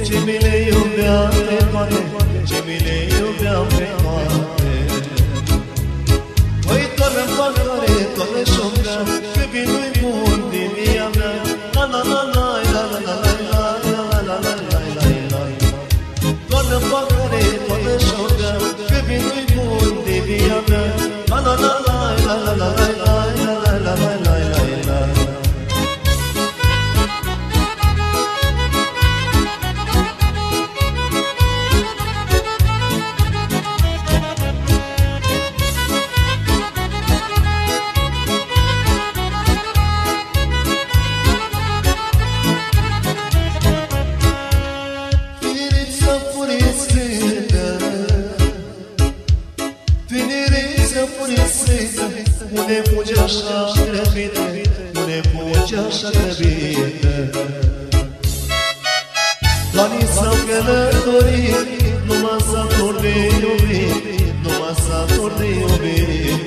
ce mi le iubeam pe toate, ce mi le iubeam pe toate. Păi toată-mi păcare, toată șoprea, că vinui bun din via mea. La la la la la la la la la la la la la la la. Toată-mi păcare, toată șoprea, că vinui bun din via mea. La la la la la la la la la la la la la la. Unde fugi așa grăbită, unde fugi așa grăbită. Banii s-au călătorit, numai saturi de iubit, numai saturi de iubit.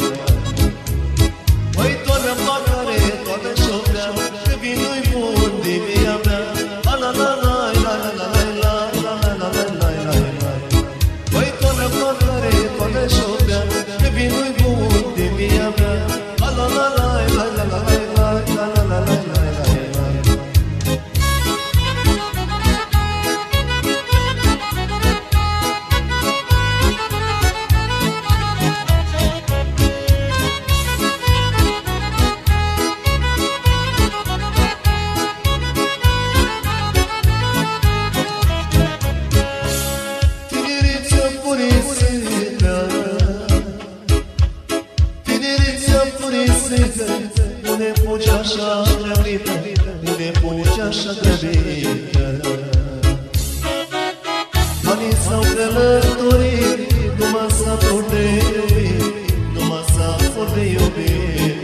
Măi, toată-mi păcare, toată șoprea, că vinui bun din via mea. La la la la la la la la la la la la la la la. Măi, toată-mi păcare, toată șoprea, că vinui bun din via mea. La la la la la la la la la la la la la. Unde fugi așa grăbită, unde fugi așa grăbită. Banii s-au călătorit, numai saturi de iubit, numai saturi de iubit.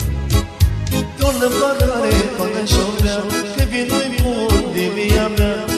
Toată-mi păcare, toată șoprea, că vinui bun din via mea.